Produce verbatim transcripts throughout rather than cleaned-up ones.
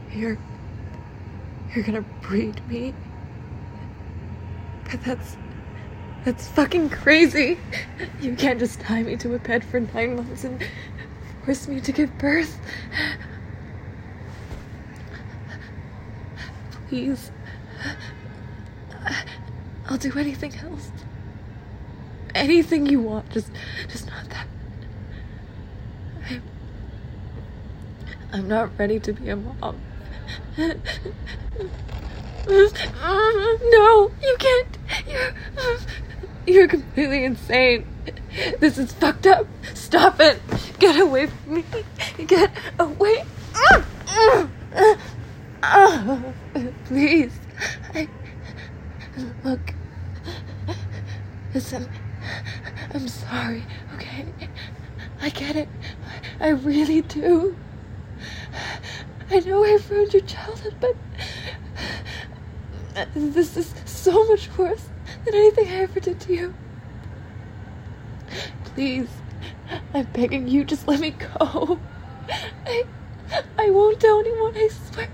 You're... You're gonna breed me? But that's... That's fucking crazy. You can't just tie me to a bed for nine months and force me to give birth. Please. I'll do anything else. Anything you want, just, just not that. I'm, I'm not ready to be a mom. No, you can't. You're, you're completely insane. This is fucked up. Stop it. Get away from me. Get away. Please. I, look. Listen. I'm sorry, okay? I get it. I really do. I know I've ruined your childhood, but this is so much worse than anything I ever did to you. Please, I'm begging you, just let me go. I, I won't tell anyone, I swear.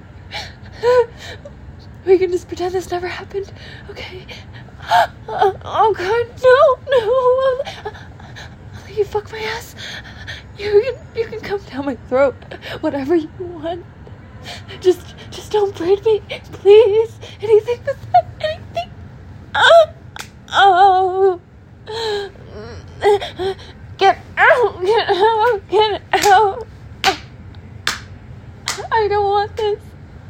We can just pretend this never happened, okay? Uh, oh god, no, no. I'll let you fuck my ass. You can, you can come down my throat, whatever you want. Just, just don't breed me, please. Anything but that, anything. Oh, oh. Get out, get out, get out. I don't want this.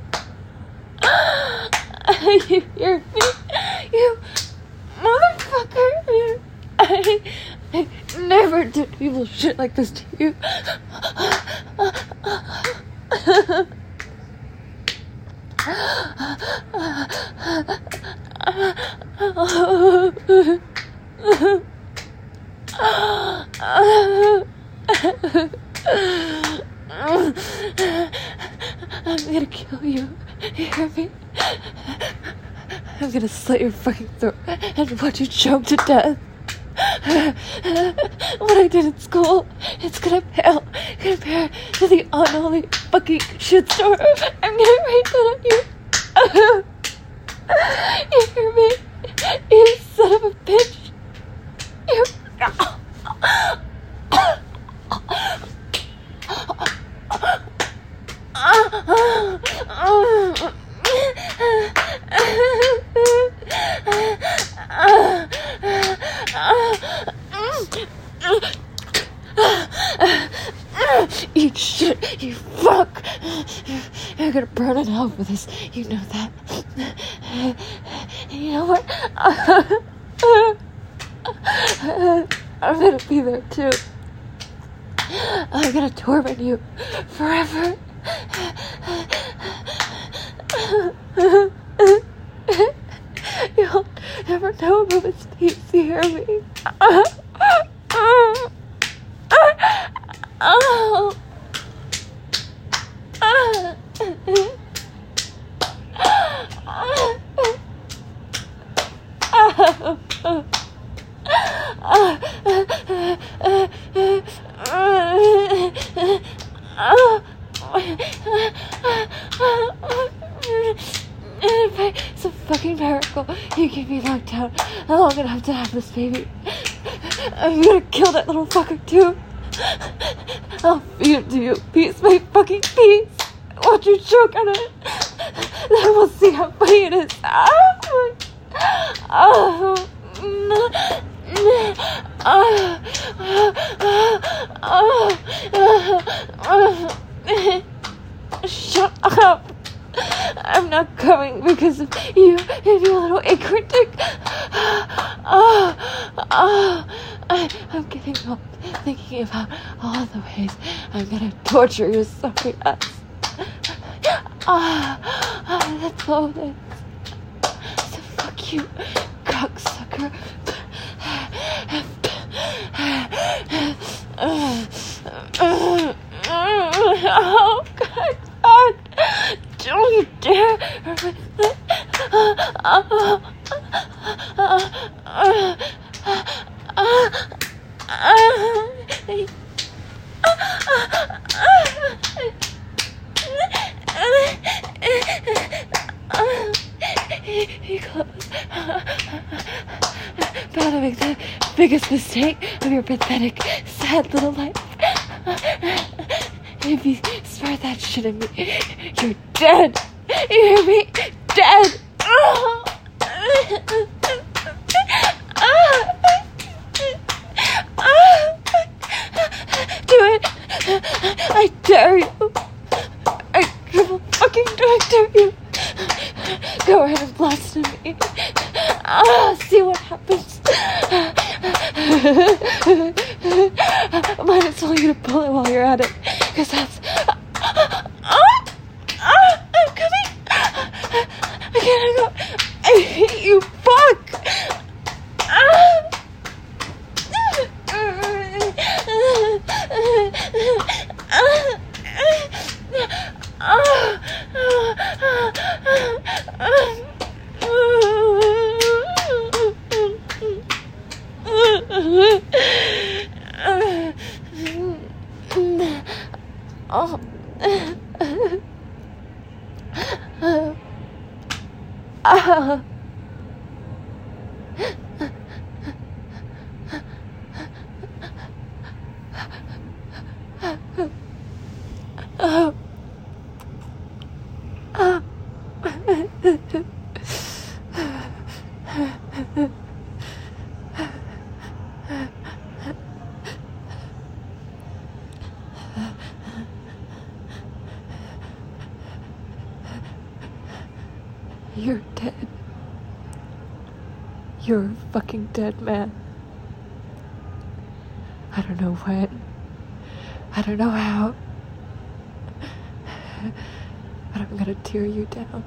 You hear me? You motherfucker. I, I never did evil shit like this to you. I'm gonna kill you. You hear me? I'm gonna slit your fucking throat and watch you choke to death. What I did in school, it's gonna pale compared to the unholy fucking shitstorm I'm gonna raise on you. You hear me? You son of a bitch. You... Eat shit, you fuck. You're gonna burn in hell for this. You know that. And you know what? I'm gonna be there too. I'm gonna torment you forever. You'll never know a moment's peace, you hear me? Oh. Oh. It's a fucking miracle. You keep me locked down long enough to have this baby. I'm gonna kill that little fucker too. I'll feed him to you piece by fucking piece. Watch you choke on it. Then we'll see how funny it is. Oh. Oh. Shut up. I'm not coming because of you and your little acorn dick. Oh, oh, I, I'm getting up thinking about all the ways I'm gonna torture your sorry ass. Ah, oh, that's all it is. So fuck you, cocksucker. Oh, God, God. Don't you dare. About to make the biggest mistake of your pathetic, sad little life. If you spare that shit in me, you're dead. You hear me? Dead. Oh. Do it. I dare you. I triple fucking dare you. Go ahead and blast at me. Ah, see what happens. Might as well get a bullet while you're at it, because that's. Ah, ah, I'm coming. I can't go. I hate you. Fuck. Ah. Oh. Ah. Oh. Oh. You're dead. You're a fucking dead man. I don't know when. I don't know how. But I'm gonna tear you down.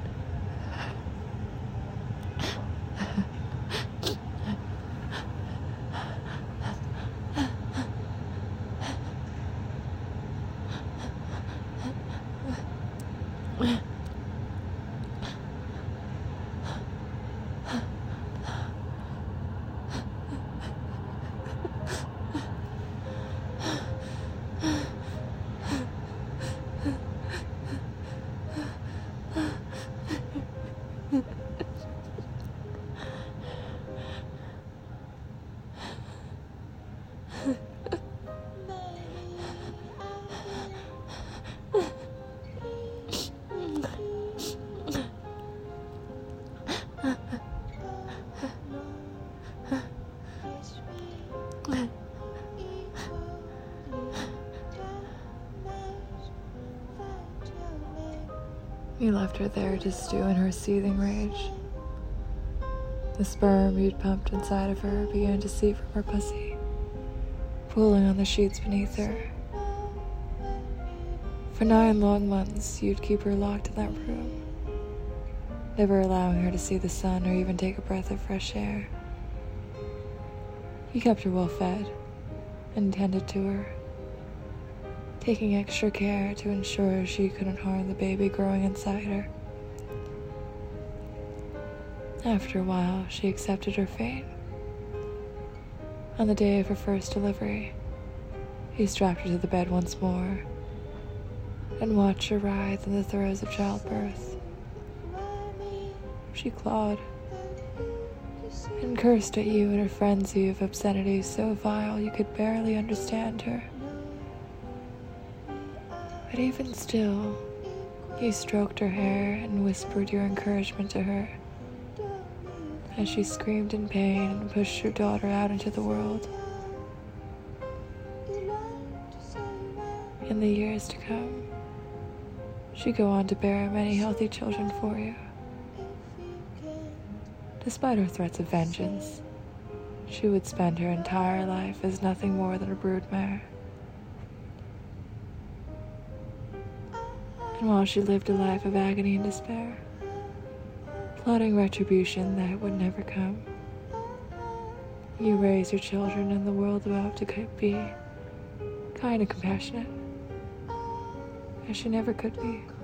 You left her there to stew in her seething rage. The sperm you'd pumped inside of her began to seep from her pussy, pooling on the sheets beneath her. For nine long months, you'd keep her locked in that room, never allowing her to see the sun or even take a breath of fresh air. You kept her well fed and tended to her, taking extra care to ensure she couldn't harm the baby growing inside her. After a while, she accepted her fate. On the day of her first delivery, he strapped her to the bed once more and watched her writhe in the throes of childbirth. She clawed and cursed at you in a frenzy of obscenity so vile you could barely understand her. But even still, you stroked her hair and whispered your encouragement to her as she screamed in pain and pushed her daughter out into the world. In the years to come, she'd go on to bear many healthy children for you. Despite her threats of vengeance, she would spend her entire life as nothing more than a broodmare. And while she lived a life of agony and despair, plotting retribution that would never come, you raised your children in the world about to be kind and compassionate, as she never could be.